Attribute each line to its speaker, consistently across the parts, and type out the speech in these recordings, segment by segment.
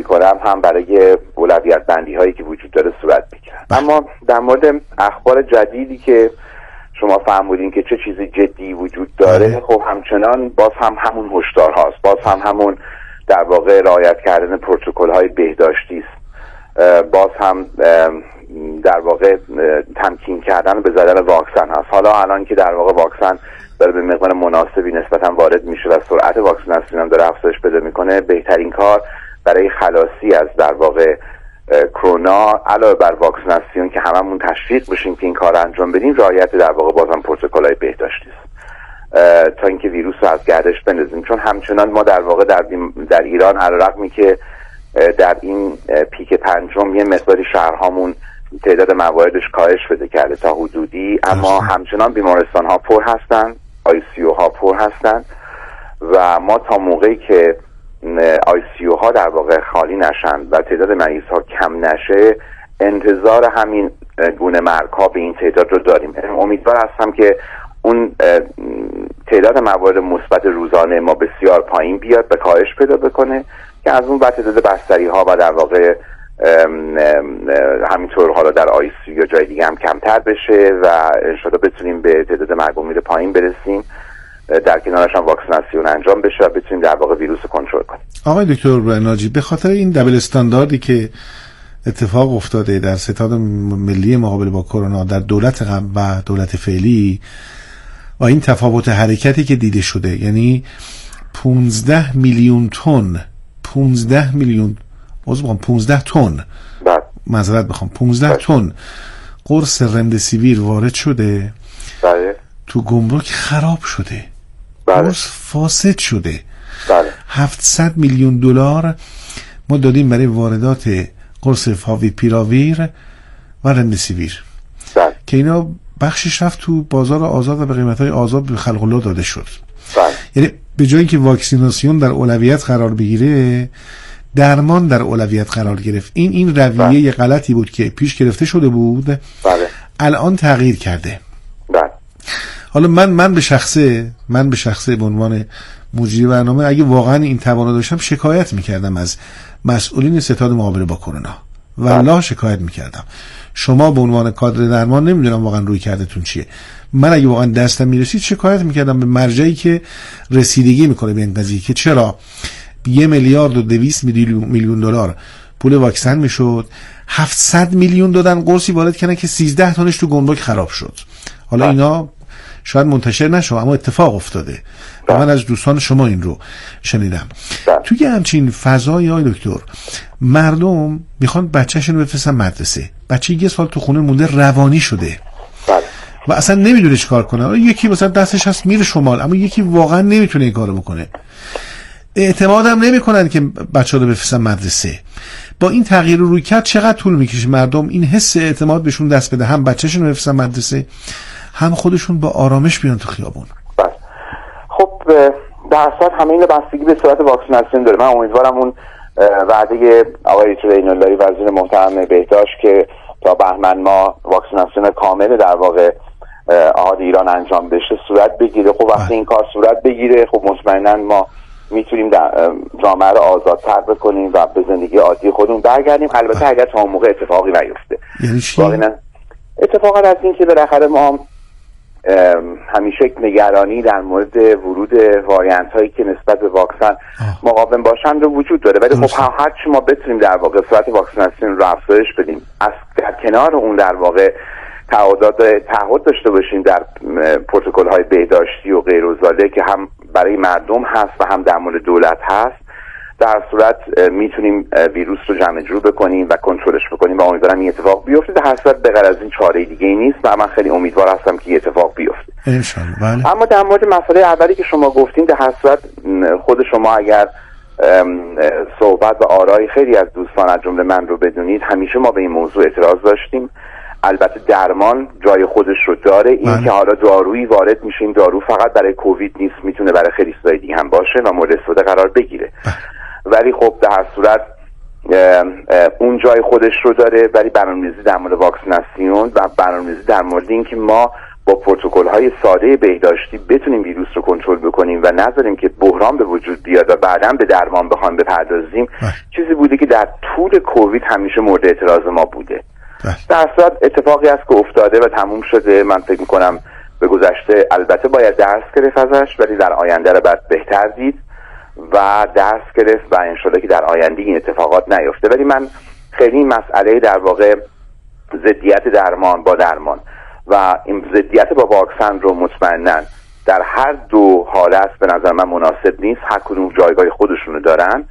Speaker 1: میکنم هم برای اولویت بندی هایی که وجود داره صورت بگیرن. اما در مورد اخبار جدیدی که شما فرمودین که چه چیزی جدی وجود داره، خب همچنان باز هم همون هشدار هاست، باز هم همون در واقع رعایت کردن پروتکل های بهداشتی است، باز هم در واقع تمکین کردن به زدن واکسن هست. حالا الان که در واقع واکسن داره به مقدار مناسبی نسبتا وارد میشه و سرعت واکسیناسیون هم داره افزایش پیدا میکنه، بهترین کار برای خلاصی از در واقع کرونا علاوه بر واکسیناسیون که هممون تشویق بشیم که این کار انجام بدیم، رعایت در واقع بازم پروتکل‌های بهداشتی است تا اینکه ویروس رو از گردش بندازیم. چون همچنان ما در واقع در ایران علیرغمی که در این پیک پنجم یه مقداری شهرهامون تعداد مواردش کاهش پیدا کرده تا حدودی، اما همچنان بیمارستان ها پر هستن، ICU ها پر هستن و ما تا موقعی که ICU ها در واقع خالی نشن و تعداد مریض ها کم نشه، انتظار همین گونه مرگ ها به این تعداد رو داریم. امیدوار هستم که اون تعداد موارد مثبت روزانه ما بسیار پایین بیاد، به کاهش پیدا بکنه که از اون بعد تعداد بستری ها و در واقع همینطور حالا در ICU یا جای دیگه هم کمتر بشه و انشاءالله بتونیم به تعداد مرگ و میر پایین برسیم، در کنارش هم واکسیناسیون انجام بشه و بتونیم در واقع ویروس رو کنترل کنیم.
Speaker 2: آقای دکتر ناجی، به خاطر این دبل استانداردی که اتفاق افتاده در ستاد ملی مقابله با کرونا در دولت قبل و دولت فعلی و این تفاوت حرکتی که دیده شده، یعنی 15 میلیون تن 15 تن معذرت بخوام 15 تن قرص رمدسیویر وارد شده، تو گمرک خراب شده، قرص فاسد شده. 700 میلیون دلار ما دادیم برای واردات قرص فاویپیراویر و رمدسیویر که اینا بخشش رفت تو بازار آزاد و به قیمت‌های آزاد به خلق الله داده شد. یعنی به جایی که واکسیناسیون در اولویت قرار بگیره، درمان در اولویت قرار گرفت. این رویه غلطی بود که پیش گرفته شده بود، الان تغییر کرده. حالا من به شخصه به عنوان مجری برنامه اگه واقعا این توانایی داشتم شکایت میکردم از مسئولین ستاد مقابله با کرونا، والله شکایت میکردم. شما به عنوان کادر درمان نمیدونم واقعا روی کردتون چیه. من اگه واقعا دستم میرسید شکایت میکردم به مرجعی که رسیدگی میکنه به این قضیه که چرا 1,200 میلیون دلار پول واکسن میشد، 700 میلیون دادن قرصی وارد کردن که 13 تنش تو گمرک خراب شد. حالا اینا شاید منتشر نشه اما اتفاق افتاده و من از دوستان شما این رو شنیدم. توی همچین فضایی های دکتر، مردم میخوان بچه‌شون رو بفرستن مدرسه، بچه 1 سال تو خونه مونده روانی شده و اصلا نمیدونه چیکار کنه. یکی مثلا دستش هست میره شمال، اما یکی واقعا نمیتونه این کارو بکنه. اعتماد هم نمیکنن که بچه‌ها رو بفرستن مدرسه. با این تغییر روی کرد چقدر طول میکشه مردم این حس اعتماد بهشون دست بده، هم بچه‌شون رو بفرستن مدرسه، هم خودشون با آرامش بیان تو خیابون.
Speaker 1: خب در اصل همه این بستگی به صورت واکسیناسیون داره. من امیدوارم اون وعده آقای ریناللهی وزیر محترم بهداشت که تا بهمن ماه واکسیناسیون کامل در واقع اهالی ایران انجام بشه صورت بگیره. خب وقتی این کار صورت بگیره، خب مطمئنا ما میتونیم جامعه رو آزادتر بکنیم و به زندگی عادی خودمون برگردیم. البته اگر تا اون موقع اتفاقی نیفته.
Speaker 2: یعنی چی؟
Speaker 1: اتفاقا از این که بالاخره ما همیشه نگرانی در مورد ورود واریانت هایی که نسبت به واکسن مقاوم باشند رو وجود داره، ولی خب هر چی ما بتونیم در واقع صورت واکسیناسیون رو افزایش بدیم، از در کنار اون در واقع تعهد داشته باشیم در پروتکل های بهداشتی و غیر و ذالک که هم برای مردم هست و هم در مورد دولت هست، در صورت میتونیم ویروس رو جمع جور بکنیم و کنترلش بکنیم و امیدوارم این اتفاق بیفته. در هر صورت به غیر از این چاره دیگه ای نیست و من خیلی امیدوار هستم که این اتفاق بیفته
Speaker 2: ان شاءالله.
Speaker 1: اما در مورد مسئله اولی که شما گفتین، در هر صورت خود شما اگر صحبت و آرای خیلی از دوستان از جمله من رو بدونید، همیشه ما به این موضوع اعتراض داشتیم. البته درمان جای خودش رو داره. این که حالا دارویی وارد میشه، این دارو فقط برای کووید نیست، میتونه برای خیلی چیزای دیگه هم باشه و مورد استفاده قرار بگیره. ولی خب در هر صورت اون جای خودش رو داره. ولی برنامه‌ریزی در مورد واکسیناسیون و برنامه‌ریزی در مورد این که ما با پروتکل‌های ساده بهداشتی بتونیم ویروس رو کنترل بکنیم و نذاریم که بحران به وجود بیاد و بعداً به درمان بخوایم بپردازیم چیزی بوده که در طول کووید همیشه مورد اعتراض ما بوده. در صورت اتفاقی است که افتاده و تموم شده. من فکر می‌کنم به گذشته البته باید درس گرفت ازش، ولی در آینده رو باید بهتر دید و درس گرفت و انشالله که در آینده این اتفاقات نیفته. ولی من خیلی مسئله در واقع ضدیت درمان با درمان و این ضدیت با واکسن رو مطمئناً در هر دو حالت به نظر من مناسب نیست. هر کدوم جایگاه خودشونو دارن.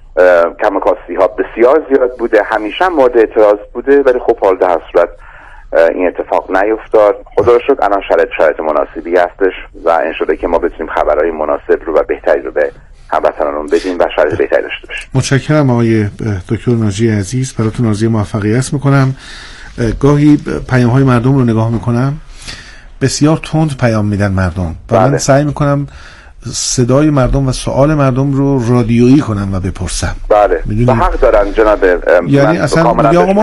Speaker 1: کمکاستی ها بسیار زیاد بوده، همیشه مورد اعتراض بوده، ولی خب حال در صورت این اتفاق نیفتاد. خدا رو شکر الان شرایط مناسبی هستش و انشالله که ما بتونیم خبرهای مناسب رو و بهتری رو به هموطنانمون بدیم و شرایط بهتری داشته باشیم.
Speaker 2: متشکرم آقای دکتر ناجی عزیز، براتون آرزوی موفقیت میکنم. گاهی پیام های مردم رو نگاه میکنم، بسیار تند پیام میدن مردم و من سعی میکنم صدای مردم و سوال مردم رو رادیویی کنم و بپرسم.
Speaker 1: بله و حق دارن جناب.
Speaker 2: یعنی اصلا میگه آقا ما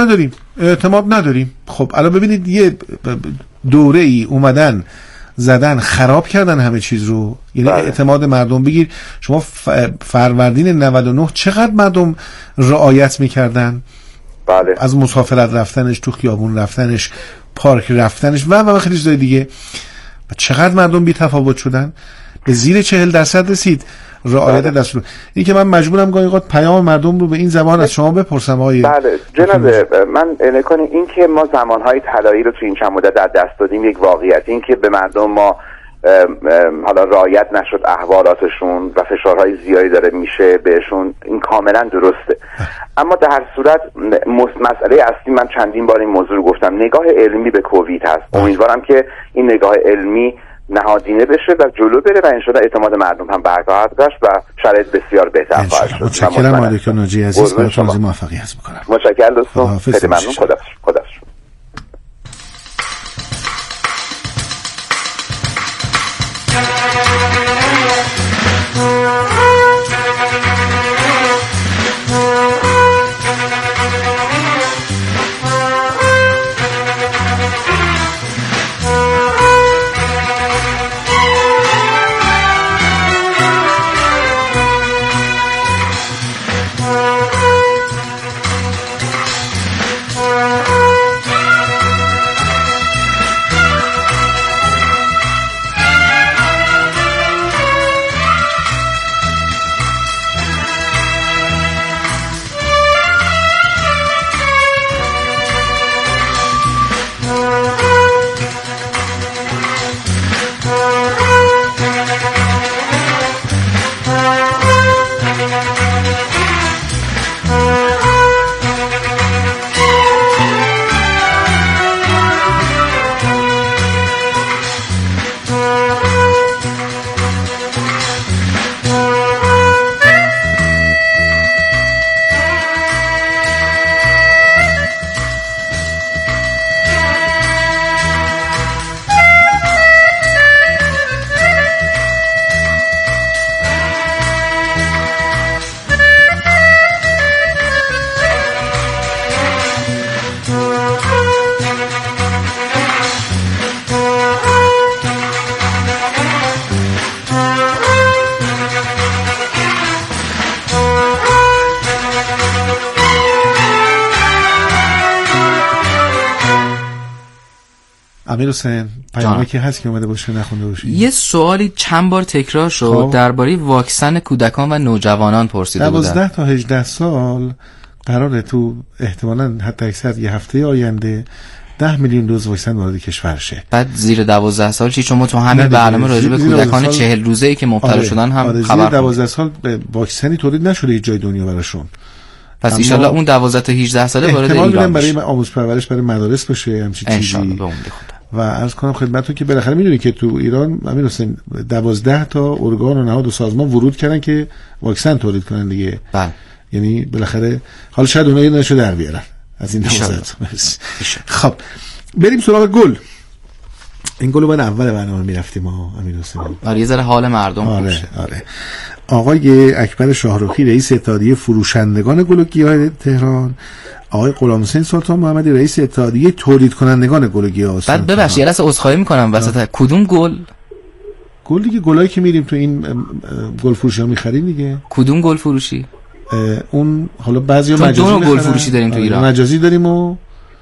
Speaker 2: اعتماد نداریم. خب الان ببینید یه دوره ای اومدن زدن خراب کردن همه چیز رو، یعنی اعتماد مردم بگیر شما فروردین 99 چقدر مردم رعایت میکردن.
Speaker 1: بله.
Speaker 2: از مسافرت رفتنش، تو خیابون رفتنش، پارک رفتنش و خیلی چیزای دیگه. چقدر مردم بی تفاوت شدن، به زیر 40% رسید رعایت دستور. این که من مجبورم گاهی اوقات پیام مردم رو به این زبان از شما بپرسم آقای.
Speaker 1: بله جناب، من نکنه این که ما زمانهای طلایی رو تو این چند مدت از دست دادیم یک واقعیت. این که به مردم ما حالا رعایت نشد احوالاتشون و فشارهای زیادی داره میشه بهشون، این کاملا درسته. اما در هر صورت مسئله اصلی، من چندین بار این موضوع رو گفتم، نگاه علمی به کووید هست. امیدوارم که این نگاه علمی نهادینه بشه و جلو بره و انشالله اعتماد مردم هم برقرار داشت و شرایط بسیار بهتر خواهد شد.
Speaker 2: متشکرم آقای دکتر ناجی عزیز، براتون آرزوی موفقیت میکنم.
Speaker 1: متشکرم دوستان، خیلی ممنون. خدا
Speaker 2: امیر حسین پیامی که هست که اومده باشه نخونده باشه.
Speaker 3: یه سوالی چند بار تکرار شد درباره واکسن کودکان و نوجوانان پرسیده بودن.
Speaker 2: 12 تا 18 سال قراره تو احتمالاً حتی اکثر یه هفته آینده 10 میلیون دوز واکسن وارد کشور شه.
Speaker 3: بعد زیر 12 سال چی؟ شما تو همین برنامه راجع به کودکان 40 روزه‌ای که مبتلا شدن هم خبر.
Speaker 2: زیر 12 سال واکسنی تولید نشده جای دنیا براشون.
Speaker 3: پس ان شاءالله اون 12 تا 18 ساله وارد
Speaker 2: ایران برای آموزش پرورش برای مدارس بشه همچین چیزی. و عرض کنم خدمتتون که بالاخره میدونی که تو ایران امیر حسین 12 تا ارگان و نهاد و سازمان ورود کردن که واکسن تولید کنن دیگه.
Speaker 3: بله.
Speaker 2: یعنی بالاخره حالا شاید اونها یه نشو در بیارن از این 12. خب بریم سراغ گل. این گلو باید اول برنامه میرفتیم امیر حسین.
Speaker 3: آره یه ذره حال مردم خوب شه.
Speaker 2: آره. آقای اکبر شاهرخی رئیس اتحادیه فروشندگان گل و گیاه تهران، آقای غلامحسین سلطان محمدی رئیس اتحادیه تولید کنندگان گل و گیاه استان.
Speaker 3: بعد ببخشید یه لحظه عذرخواهی میکنم وسط کدوم گل
Speaker 2: دیگه گلایی که میریم تو این گل فروشی‌ها می‌خریم دیگه.
Speaker 3: کدوم گل فروشی؟
Speaker 2: اون حالا بعضیا مجازی
Speaker 3: دو گل فروشی داریم تو ایران.
Speaker 2: مجازی داریم و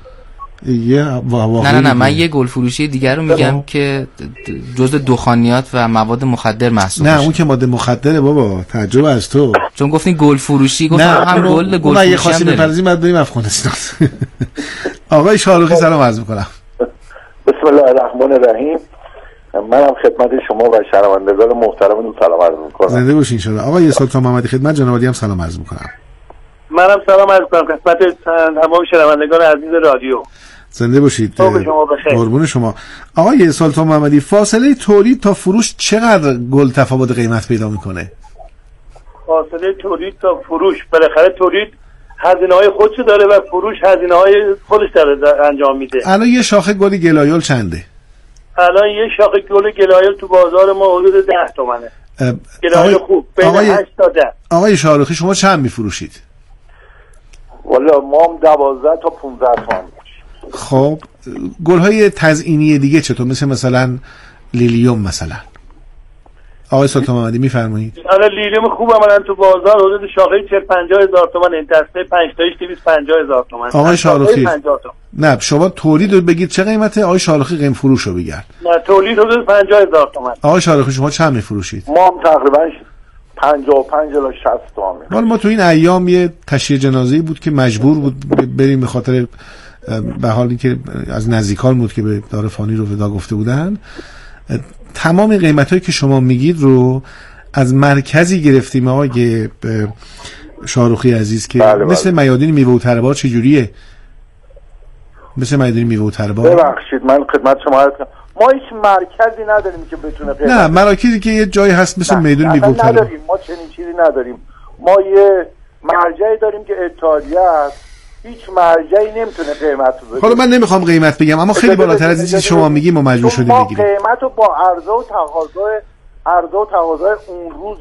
Speaker 3: نه من یه گل فروشی دیگر رو میگم که جزء دخانیات و مواد مخدر محسوب میشه.
Speaker 2: نه اون که ماده مخدره بابا، تعجب از تو.
Speaker 3: چون گفتین گل فروشی گفتم هم گل فروشی.
Speaker 2: یه خاصی بپردازیم بعد بریم افغانستان. آقای شاهرخی سلام عرض می‌کنم.
Speaker 4: بسم الله الرحمن الرحیم. منم خدمت شما و شنوندگان محترمتون سلام عرض می‌کنم.
Speaker 2: زنده باشین ان شاء الله. آقای سلطان محمدی خدمت جناب عالی هم سلام عرض می‌کنم.
Speaker 4: منم سلام عرض می‌کنم خدمت تمام شنوندگان عزیز رادیو.
Speaker 2: زنده باشید. قربون شما. آقای سلطان محمدی فاصله تولید تا فروش چقدر گل تفاوت قیمت پیدا میکنه؟
Speaker 4: فاصله تولید تا فروش بالاخره تولید هزینه‌های خودشو داره و فروش هزینه‌های خودش داره انجام میده.
Speaker 2: الان یه شاخه گل گلایول چنده؟
Speaker 4: الان یه شاخه گل گلایول تو بازار ما حدود 10 تومنه. گلایول خوب بین 8 تا 10.
Speaker 2: آقای شاهرخی شما چند میفروشید؟
Speaker 4: والا ما هم 12 تا 15 تومن.
Speaker 2: خب گل‌های تزئینی دیگه چطور؟ مثلا لیلیوم مثلا. آقای سلطان محمدی میفرمایید.
Speaker 4: حالا لیلیوم خوب عملاً تو بازار حدود شاخه 40-50 هزار تومان، این دسته 5 تایش 250 هزار تومان.
Speaker 2: آقای شاهرخی نه شما تولید رو بگید چه قیمته؟ آقای شاهرخی قیم فروش رو بگید.
Speaker 4: نه تولید حدود 50 هزار تومان.
Speaker 2: آقای شاهرخی شما چند میفروشید؟
Speaker 4: ما هم تقریبا 55 الی 60 تومان.
Speaker 2: ما تو این ایام یه تشییع جنازه‌ای بود که مجبور بود بریم به خاطر به حالی که از نزدیکان بود که به دار فانی رو ودا گفته بودن. تمام قیمتایی که شما میگید رو از مرکزی گرفتیم آقای شاهرخی عزیز که مثل میادین میوه و تربار چجوریه؟ مثل میادین میوه و تربار.
Speaker 4: ببخشید من خدمت شما عرض کنم ما هیچ مرکزی نداریم که بتونه قیمت.
Speaker 2: نه مراکزی که یه جایی هست مثل میدون میوه و تربار
Speaker 4: نداریم. ما چنین چیزی نداریم. ما یه مرجعی داریم که اتحادیه است. هیچ مرجعی نمیتونه قیمت رو بگیره.
Speaker 2: حالا من نمیخوام قیمت بگم اما خیلی بالاتر از چیزی شما میگیم ما مجبور شدیم بگیریم.
Speaker 4: ما قیمت رو با عرضه و تقاضای اون روز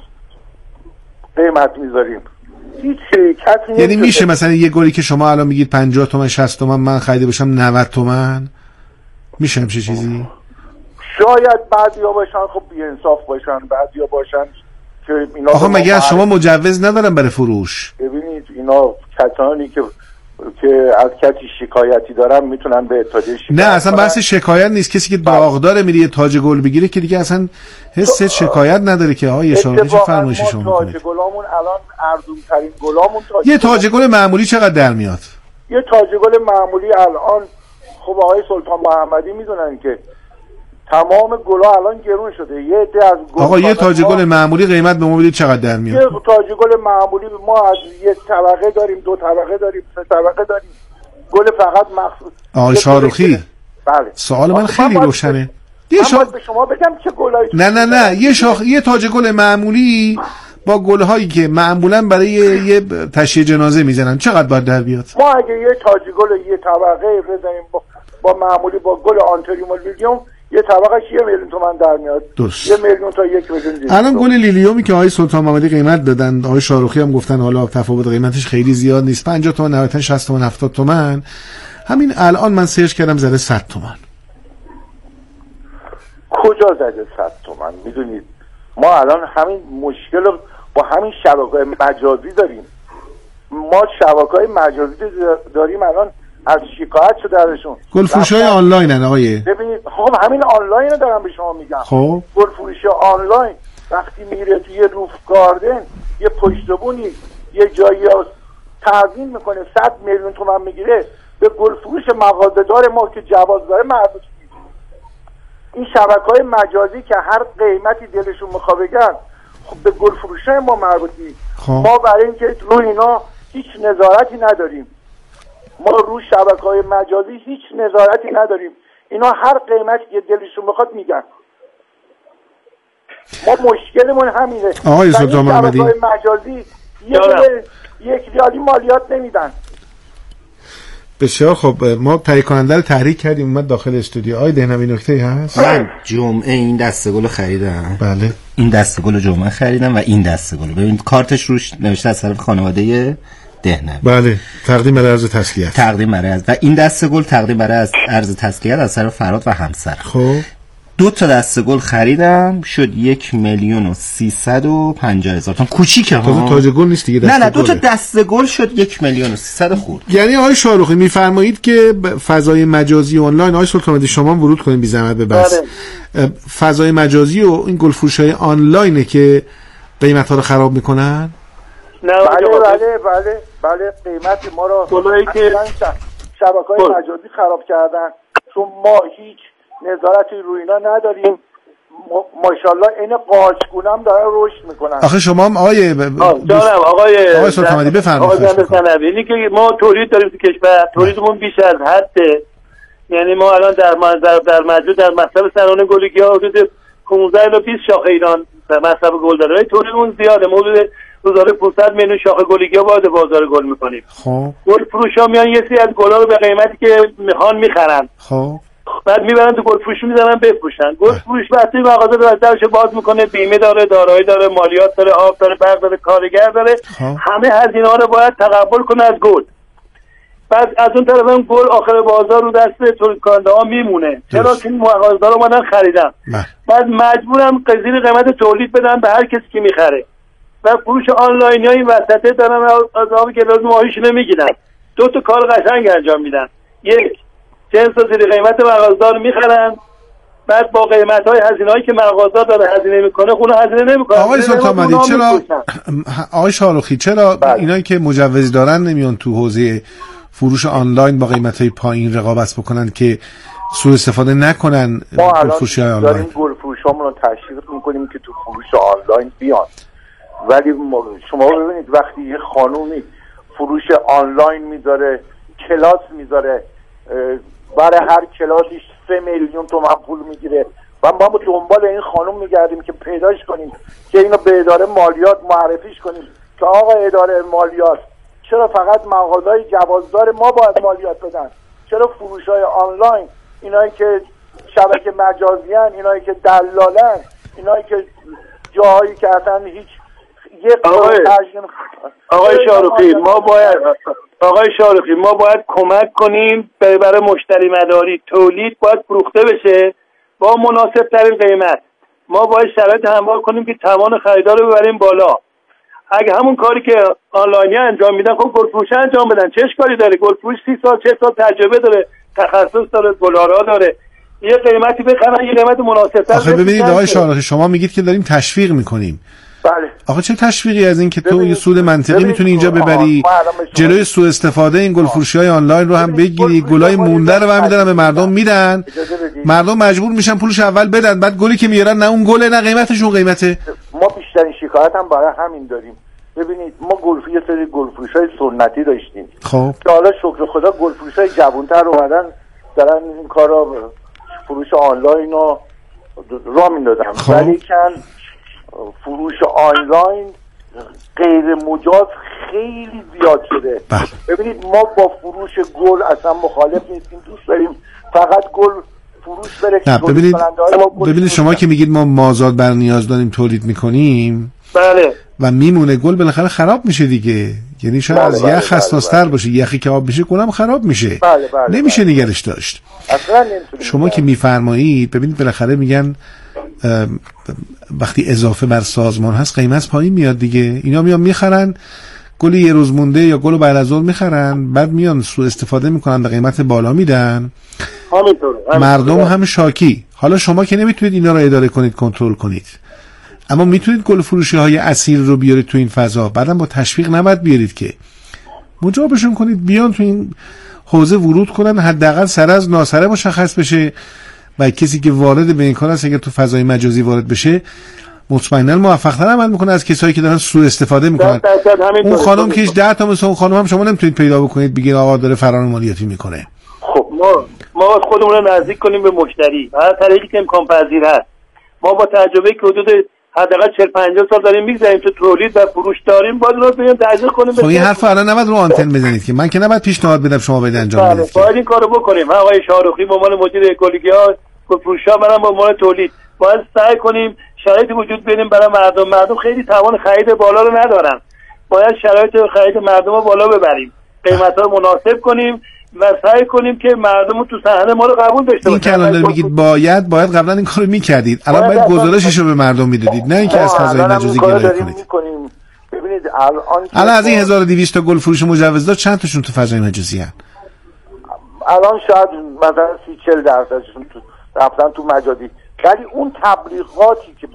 Speaker 4: قیمت میذاریم. هیچ شرکتی
Speaker 2: یعنی میشه مثلا یه گلی که شما الان میگید 50 تومن 60 تومن من خریده باشم 90 تومن میشه همچین چیزی؟
Speaker 4: شاید بعضیا باشن خب بی انصاف باشن، بعضیا باشن که اینا
Speaker 2: آخه مگه از شما مجوز ندارن برای فروش؟
Speaker 4: ببینید اینا کسانی که از کسی شکایتی دارن میتونن به اتحادیه شکایت.
Speaker 2: نه اصلا بحث شکایت نیست. کسی که داغدار میره یه تاج گل بگیره که دیگه اصلا حس شکایت نداره که آقای شاهرخی چه فرمایشی شما میکنید؟
Speaker 4: تاج گلامون الان ارزون ترین گلامون
Speaker 2: یه تاج گل معمولی چقدر در میاد؟
Speaker 4: یه تاج گل معمولی الان خب آقای سلطان محمدی میدونن که تمام گلا الان گرون شده. یه عده از گل
Speaker 2: آقا یه تاج گل معمولی قیمت به ما بدید چقدر در میاد؟
Speaker 4: یه تاج گل معمولی ما از یه طبقه داریم، 2 طبقه داریم، 3 طبقه داریم. گل فقط مخصوص.
Speaker 2: آقای شاهرخی
Speaker 4: بله.
Speaker 2: سوال من خیلی روشنه.
Speaker 4: من به شما بگم چه گلایی؟
Speaker 2: نه یه تاج گل معمولی با گل‌هایی که معمولا برای یه تشییع جنازه میزنن چقدر باید در بیاد؟
Speaker 4: ما اگه یه تاج گل یه طبقه بزنیم با معمولی با گل آنتریوم و لیلیوم یه طبقهش 1 میلیون تومان در میاد.
Speaker 2: درست.
Speaker 4: 1 میلیون تا 1 میلیون.
Speaker 2: الان گل لیلیومی که آقای سلطان محمدی قیمت دادن، آقای شاهرخی هم گفتن حالا تفاوت قیمتش خیلی زیاد نیست، 50 تومن، 90 تومن، 60 تومن، 70 تومن. همین الان من سرچ کردم زده 100 تومن.
Speaker 4: کجا زده 100 تومن؟ میدونید ما الان همین مشکل رو با همین شبکه‌های مجازی داریم. ما شبکه‌های مجازی داریم الان از شکایت شده ازشون.
Speaker 2: گلفروشای آنلاینن آقای.
Speaker 4: ببینید خب همین آنلاین رو دارم به شما میگم.
Speaker 2: خب
Speaker 4: گلفروشی آنلاین وقتی میره توی یه روف گاردن یه پشتبونی یه جایی تعظیم میکنه 100 میلیون تومان میگیره، به گلفروش مغازه‌دار ما که جواز داره مربوط نیست. این شبکه‌های مجازی که هر قیمتی دلشون میخواد بگن خب به گلفروشای ما مربوط نیست. ما برای اینکه روی اینا هیچ نظارتی نداریم. ما رو شبکه‌های مجازی هیچ نظارتی نداریم. اینا هر قیمتی که دلشون بخواد میگن. ما مشکلمون همینه.
Speaker 2: آقای سلطان محمدی
Speaker 4: شبکه‌های مجازی یک ریالی مالیات نمیدن.
Speaker 2: بسیار خب، ما تهیه کننده رو تحریک کردیم اومد داخل استودیو. آقای دهنوی نکته هست؟
Speaker 5: من جمعه این دسته گل خریدم.
Speaker 2: بله.
Speaker 5: این دسته گل جمعه خریدم و این دسته گل ببینید کارتش روش نوشته از طرف خانواده دهنوی.
Speaker 2: بله، تقدیم برای عرض تسلیت.
Speaker 5: تقدیم برای و این دسته گل تقدیم برای عرض تسلیت از طرف فراد و همسر.
Speaker 2: خب
Speaker 5: 2 تا دسته گل خریدم شد 1,350,000 تومان. کوچیکه ها،
Speaker 2: تاج گل نیست دیگه، دسته
Speaker 5: نه 2 تا دسته گل شد 1,300,000 خورد.
Speaker 2: یعنی آقای شاروخی میفرمایید که فضای مجازی آنلاین، آقای سلطان‌آبادی شما ورود کنید بی زحمت به بحث. فضای مجازی و این گلفروشای آنلاینه که قیمت‌ها رو خراب میکنن؟
Speaker 4: نه بله قیمت ما رو گلایی که شبکه‌های مجازی خراب کردن، چون ما هیچ نظارتی روی اینا نداریم. ماشاءالله این قاچگونه هم دارن رشد میکنن.
Speaker 2: آخه شما هم آقای سلطان‌آبادی بفرمایید.
Speaker 6: اینی که ما تولید داریم تو کشور، تولیدمون بیش از حده. یعنی ما الان در مصرف سرانه گلگی ها حدود 15 الی 20 شاخه ایران مصرف گل داره. تولیدمون زیاده، حدود روزانه 500 میلیون شاخه گلگی ها وارد بازار گل میکنیم.
Speaker 2: خب
Speaker 6: گل فروشا میان یه سری از گلا رو به قیمتی که میخوان میخرن.
Speaker 2: خب
Speaker 6: بعد میبرن تو گل فروشی میذارن بفروشن. گل فروش وقتی مغازه رو از درش باز میکنه، بیمه داره، دارایی داره، مالیات داره، آب داره، برق داره، کارگر داره. همه هزینه ها رو باید تقبل کنه از گل. بعد از اون طرف هم گل آخر بازار رو دست تولید کننده ها میمونه. چرا که مغازه‌دارا اومدن خریدن. بعد مجبورم زیر قیمت تولید بدن به هر کسی که میخره. و فروش آنلاینی ها این وسطه دارن از آب گلاس ماهیش نمیگیرن. 2 تا کار قشنگ انجام میدن. یک، جنس زیر قیمت مغازه‌دار میخرن، بعد با قیمت‌های هزینه‌ای که مغازه‌دار داره هزینه میکنه خونه هزینه نمیکنه.
Speaker 2: آقای سلطان‌آبادی چرا آقای شاروخی چرا اینایی که مجوز دارن نمیان تو حوزه فروش آنلاین با قیمت‌های پایین رقابت بکنن که سوء استفاده نکنن؟
Speaker 4: ما الان داریم گل فروشامون رو تشویق میکنیم که تو فروش آنلاین بیان، ولی شما ببینید وقتی یه خانومی فروش آنلاین میذاره، کلاس میذاره، برای هر کلاسش 3 میلیون تومان پول میگیره و ما دنبال این خانم میگردیم که پیداش کنیم که اینو به اداره مالیات معرفیش کنیم که آقا اداره مالیات چرا فقط مغازه‌های جوازدار ما باید مالیات بدن؟ چرا فروش‌های آنلاین، اینایی که شبکه مجازی ان، اینایی که دلالن، اینایی که جاهایی که اصلا هیچ
Speaker 6: آقای شاروخی ما باید کمک کنیم برای مشتری مداری. تولید باید فروخته بشه با مناسب ترین قیمت. ما باید شرایط هموار کنیم که توان خریدار رو ببریم بالا. اگه همون کاری که آنلاینی انجام میدن خب گلفروش انجام بدن. چه اشکالی داره؟ گلفروش 30 سال 40 سال تجربه داره، تخصص داره، گلارا داره. یه قیمتی بخرن، یه قیمت مناسب تر.
Speaker 2: آخه ببینید آقای شاروخی شما میگید که داریم تشویق میکنیم.
Speaker 4: بله.
Speaker 2: آخه چه تشویقی از این که تو یه سود منطقی میتونی اینجا ببری، جلوی سوء استفاده این گلفروشی‌های آنلاین رو هم بگیری، گلای مونده رو برمی‌دارن به مردم میدن، مردم مجبور میشن پولش اول بدن، بعد گلی که میارن نه اون گله نه قیمتش اون قیمته.
Speaker 4: ما بیشترین شکایت هم برای همین داریم. ببینید ما یه سری گلفروش‌های سنتی داشتیم.
Speaker 2: خب
Speaker 4: که حالا شکر خدا گلفروش‌های جوان‌تر اومدن دارن این کارا فروش آنلاین رو راه میندازن. ولی کن فروش آنلاین غیر مجاز خیلی زیاد شده. ببینید ما با فروش گل اصلا مخالف نیستیم، دوست داریم فقط گل فروش بره.
Speaker 2: ببینید شما که میگید ما مازاد بر نیاز داریم تولید میکنیم،
Speaker 6: بله،
Speaker 2: و میمونه گل بالاخره خراب میشه دیگه. یعنی شاید از یخ حساس‌تر باشه، یخی که آب میشه گلم خراب میشه. نمیشه نگرش داشت. شما که میفرمایید ببینید بالاخره میگن وقتی اضافه بر سازمان هست قیمت پایین میاد دیگه. اینا میان میخرن گل یه روز مونده یا گل بعد از ظهر میخرن، بعد میان سوء استفاده میکنن، به قیمت بالا میدن. مردم هم شاکی. حالا شما که نمیتونید اینا رو اداره کنید، کنترل کنید، اما میتونید گل فروشی های اصیل رو بیارید تو این فضا. بعدم با تشویق نباید بیارید که مجابشون کنید بیان تو این حوزه ورود کنن، حداقل سر از ناسره مشخص بشه و کسی که وارد به این کار است اگر تو فضای مجازی وارد بشه مطمئنا موفق‌تر عمل میکنه از کسایی که دارن سوء استفاده میکنن. اون خانم که 10 تا مثل اون خانم هم شما نمیتونید پیدا بکنید بگید آقا داره فرار مالیاتی میکنه.
Speaker 6: خب ما خودمون رو نزدیک کنیم به مشتری هر طریقی که امکان پذیر هست. ما با تجربه که حدود حداقل 40-50 سال داریم میگذاریم تو تولید و فروش داریم، باید رو ببینیم تحقیق کنیم.
Speaker 2: خب این حرفو الان نباید رو آنتن بزنید که من که نباید پیشنهاد بدم شما باید انجام بدید.
Speaker 6: باید این کارو بکنیم. آقای شاروخی به عنوان مدیر اکولوژیا فروشا، منم به عنوان تولید باید سعی کنیم شرایطی وجود بدیم برای مردم خیلی توان خرید بالا رو ندارن، باید شرایط خرید مردم رو بالا ببریم، قیمت‌ها رو مناسب کنیم و سعی کنیم که مردم تو صحنه ما رو قبول داشته باشن.
Speaker 2: این کلام میگید باید قبلا این کارو میکردید، الان باید گزارشش رو به مردم میدادید، نه اینکه از فضای مجازی گلایه کنید.
Speaker 4: ببینید
Speaker 2: الان از این 1200 تا گل فروش مجوزدار چند تاشون تو فضای مجازی هستن؟
Speaker 4: الان شاید مثلا 30-40 درصدشون رفتن تو مجازی، ولی اون تبلیغاتی که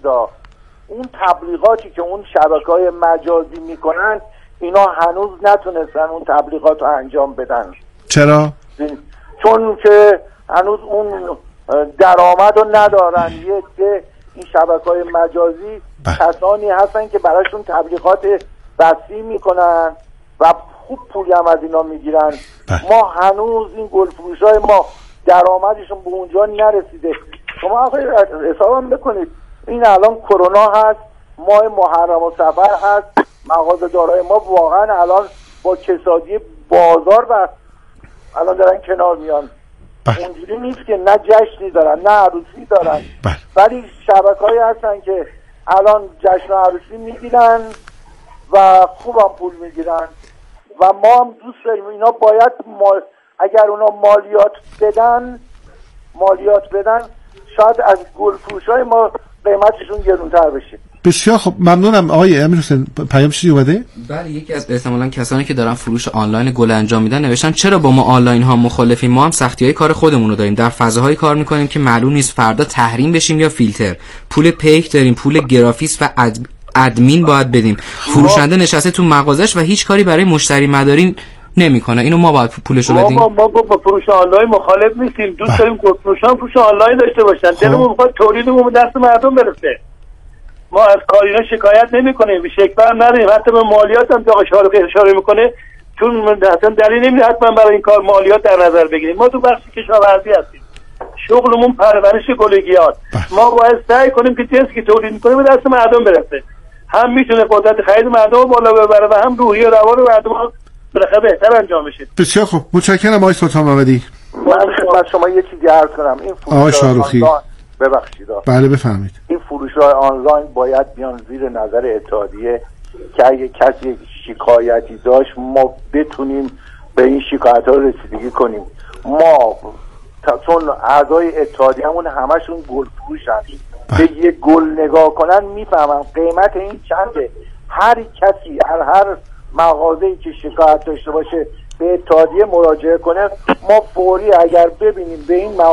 Speaker 4: اون شبکه‌های مجازی میکنن، اینا هنوز نتونستن اون تبلیغات رو انجام بدن.
Speaker 2: چرا؟
Speaker 4: چون که هنوز اون درآمد رو ندارن. این شبکه‌های مجازی کسانی هستن که براشون تبلیغات وسیع میکنن و خوب پولی هم از اینا میگیرن. ما هنوز این گل فروشای ما درآمدشون به اونجا نرسیده. شما آخه حسابم بکنید، این الان کرونا هست، ماه محرم و صفر هست، مغازه‌دارای ما واقعا الان با کسادی بازار و الان دارن کنار میان. اونجوری نیست که نه جشنی دارن نه عروسی دارن، ولی شبکه‌هایی هستن که الان جشن و عروسی میگیرن و خوبم پول میگیرن و ما هم دوست داریم اینا باید اگر اونا مالیات بدن شاید از گل فروشای ما قیمتشون گرونتر بشه.
Speaker 2: بسیار خب، ممنونم. آقای امیرحسین پیام چیزی اومده؟
Speaker 3: بله، یکی از احتمالاً کسانی که دارن فروش آنلاین گل انجام میدن نوشتن چرا با ما آنلاین ها مخالفیم؟ ما هم سختی‌های کار خودمون رو داریم، در فضاهای کار میکنیم که معلوم نیست فردا تحریم بشیم یا فیلتر، پول پیک داریم، پول گرافیس و ادمین باید بدیم، فروشنده نشسته تو مغازش و هیچ کاری برای مشتری مداری نمیکنه، اینو ما باید پولشو بدیم.
Speaker 6: ما با فروش آنلاین مخالف نیستیم، دوست داریم فروشان فروش آنلاین داشته باشن، دلمون میخواد تولیدمون به دست مردم برسه. ما از کارینا شکایت نمی‌کنیم، شکوه هم نداریم، حتی به مالیات هم آقای شاروخی اشاره میکنه، چون اصلا دلیل نمیده حتما برای این کار مالیات در نظر بگیریم. ما تو بخش کشاورزی هستیم، شغلمون پرورش گلگیات، ما باید سعی کنیم که جنسی که تولید می‌کنیم به دست مردم برسه، هم میتونه قدرت خرید مردم رو بالا ببره و هم روحیه و روان مردم بالاخره بهتر انجام بشه.
Speaker 2: بسیار خوب، متشکرم آقای سلطان محمدی.
Speaker 4: من خدمت شما یه چیزی عرض کنم. این
Speaker 2: آقای شاروخی
Speaker 4: ببخشید.
Speaker 2: بله بفرمایید.
Speaker 4: این فروش‌های آنلاین باید بیان زیر نظر اتحادیه که اگه کسی شکایتی داشت ما بتونیم به این شکایت‌ها رسیدگی کنیم. ما چون اعضای اتحادیه‌مون همشون گل فروشن، به یه گل نگاه کنن میفهمن قیمت این چنده. هر کسی هر مغازه‌ای که شکایت داشته باشه به اتحادیه مراجعه کنه، ما فوری اگر ببینیم به این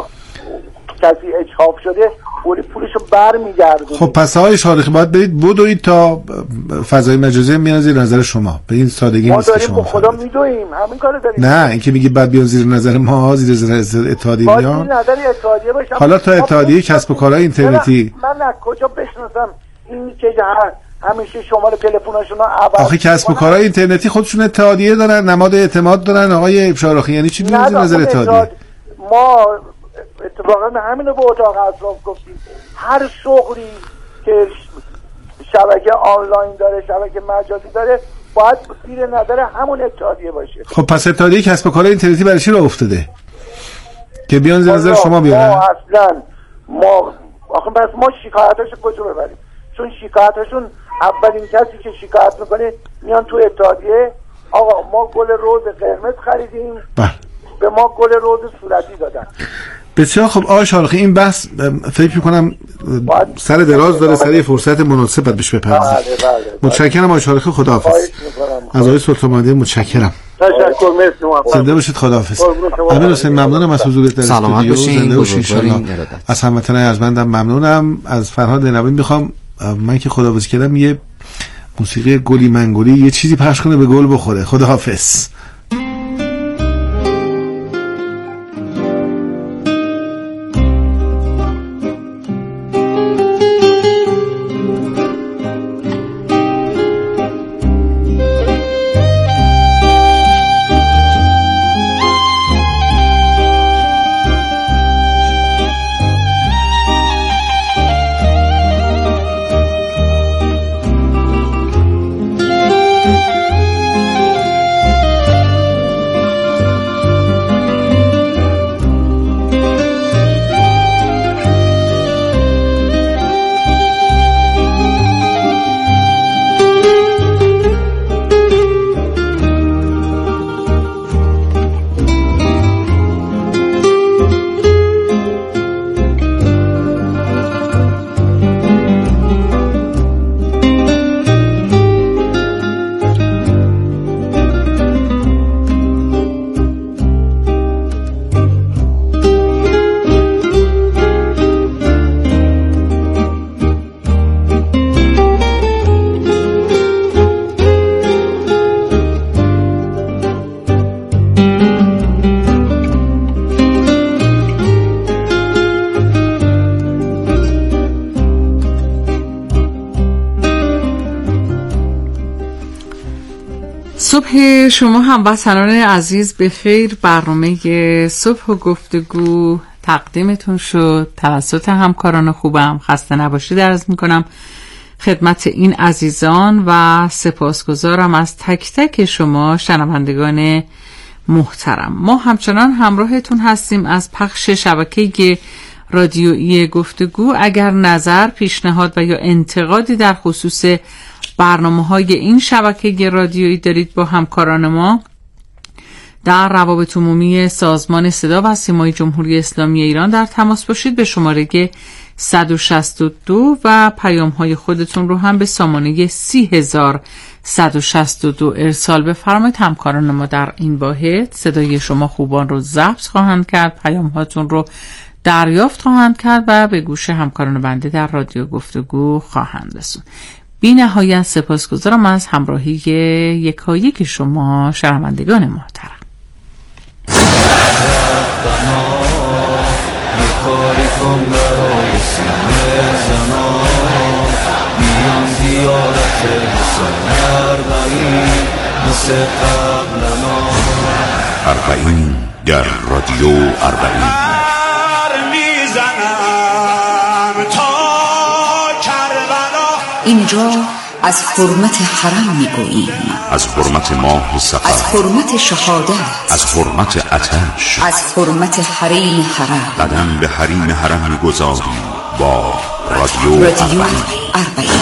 Speaker 4: کسی اجحاف شده پولشو برمیگردونیم.
Speaker 2: خب پس آقای شاروخی باید برید بدوید تا فضای مجازی میاد زیر نظر شما، به این سادگی نیست که شما
Speaker 4: ما خدا میدویم همین کارو داریم.
Speaker 2: نه اینکه میگی بعد بیان زیر نظر ما، زیر اتحادیه میان. حالا تا اتحادیه کسب و کارهای اینترنتی
Speaker 4: من از کجا بشناسم این که همیشه شماره تلفناشونو عوض.
Speaker 2: آخه کسب و کارهای اینترنتی خودشون اتحادیه دارن، نماد اعتماد دارن. آقای شاروخی یعنی چی بیان زیر نظر اتحادیه؟
Speaker 4: ما اتفاقا همینو به اتاق اطراف گفتیم، هر شغلی که شبکه آنلاین داره، شبکه مجازی داره، باید زیر نظر همون اتحادیه باشه.
Speaker 2: خب پس اتحادیه کسب و کارهای اینترنتی برای چی راه افتاده که بیان زیر نظر شما بیارن؟
Speaker 4: ما آخه بس ما شکایتاشو کجا ببریم؟ چون شکایتاشون اولین کسی که شکایت میکنه میان تو اتحادیه، آقا ما گل روز قرمز خریدیم، به ما گل روز صورتی دادن.
Speaker 2: بسیار خب آقای شاروخی، این بحث فکر میکنم سر دراز داره، سر فرصت مناسب باید بهش بپردازیم. متشکرم آقای شاروخی، خداحافظ. از آقای سلطان محمدی متشکرم.
Speaker 6: تشکر، مرسی.
Speaker 2: زنده باشید، خداحافظ. امیرحسین ممنونم از حضورت در استودیو. زنده باشید ان شاء الله. از هموطنان ارجمندم ممنونم. از فرهاد نوین میخوام من که خداحافظی کردم یه موسیقی گلی منگولی یه چیزی پخش کنه به گل بخوره. خداحافظ.
Speaker 7: صبح شما هموطنان عزیز بخیر. برنامه صبح و گفتگو تقدیمتون شد توسط همکاران خوبم. خسته نباشید عرض میکنم خدمت این عزیزان و سپاسگزارم از تک تک شما شنوندگان محترم. ما همچنان همراهتون هستیم از پخش شبکه رادیویی گفتگو. اگر نظر، پیشنهاد و یا انتقادی در خصوص برنامه‌های این شبکه رادیویی دارید با همکاران ما در روابط عمومی سازمان صدا و سیمای جمهوری اسلامی ایران در تماس باشید به شماره 162 و پیام‌های خودتون رو هم به سامانه 30162 ارسال بفرمایید. همکاران ما در این واحد صدای شما خوبان رو ضبط خواهند کرد، پیام‌هاتون رو دریافت خواهند کرد و به گوش همکاران بنده در رادیو گفتگو خواهند رسوند. بی نهایت سپاسگزارم از همراهی یکایک شما شنوندگان محترم.
Speaker 8: اربعین در رادیو اربعین.
Speaker 9: اینجا از حرمت حرم میگوییم،
Speaker 8: از حرمت ماه صفر،
Speaker 9: از حرمت شهادت،
Speaker 8: از حرمت آتش،
Speaker 9: از حرمت حریم حرم.
Speaker 8: قدم به حریم حرم می‌گذاریم با رادیو
Speaker 9: اربعین.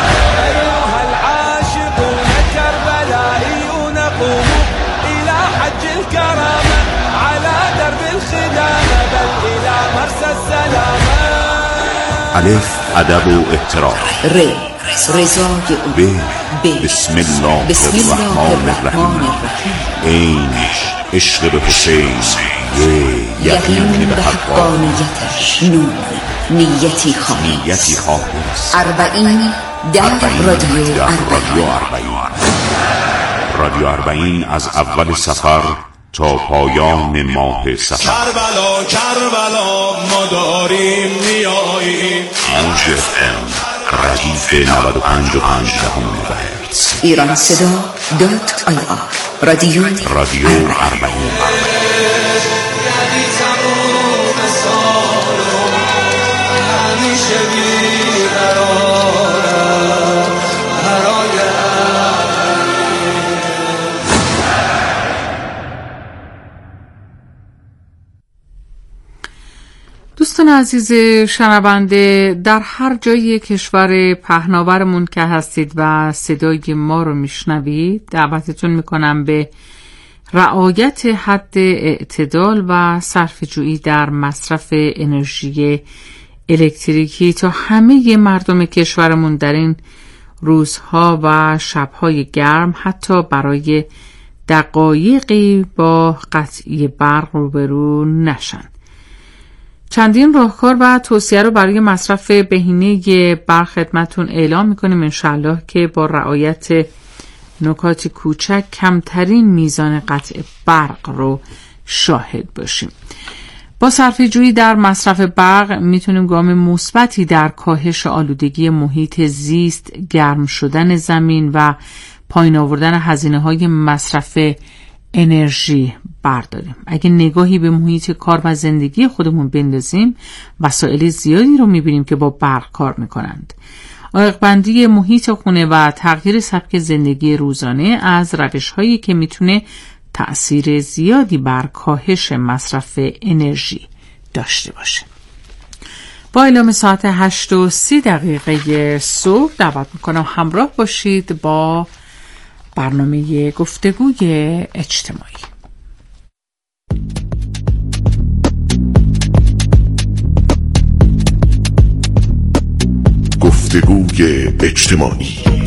Speaker 8: الف ادب و احترام،
Speaker 9: رضای او،
Speaker 8: بسم الله الرحمن الرحیم، عین عشق به حسین، یقین به حقانیتش،
Speaker 9: نون نیتی خالص. اربعین در رادیو اربعین.
Speaker 8: رادیو اربعین از اول سفر تا پایان ماه سفر.
Speaker 10: کربلا ما داریم میاییم.
Speaker 8: موج FM ردیف 95.5 مگاهرتز.
Speaker 9: ایران صدا .ir. رادیو اربعین.
Speaker 7: دوستان عزیز شنونده، در هر جای کشور پهناورمون که هستید و صدای ما رو میشنوید، دعوتتون میکنم به رعایت حد اعتدال و صرفه‌جویی در مصرف انرژی الکتریکی تا همه مردم کشورمون در این روزها و شبهای گرم حتی برای دقایقی با قطعی برق روبرو نشن. چندین راهکار و توصیه رو برای مصرف بهینه برق خدمتتون اعلام میکنیم انشالله که با رعایت نکات کوچک کمترین میزان قطع برق رو شاهد باشیم. با صرفه‌جویی در مصرف برق میتونیم گام مثبتی در کاهش آلودگی محیط زیست، گرم شدن زمین و پایین آوردن هزینه‌های مصرف انرژی برداریم. اگه نگاهی به محیط کار و زندگی خودمون بندازیم، وسایل زیادی رو میبینیم که با برق کار میکنند. عایق‌بندی محیط خونه و تغییر سبک زندگی روزانه از روش‌هایی که میتونه تأثیر زیادی بر کاهش مصرف انرژی داشته باشه. با اعلام ساعت 8:30 صبح دعوت میکنم همراه باشید با برنامه گفتگوی اجتماعی.
Speaker 8: گفتگوی اجتماعی.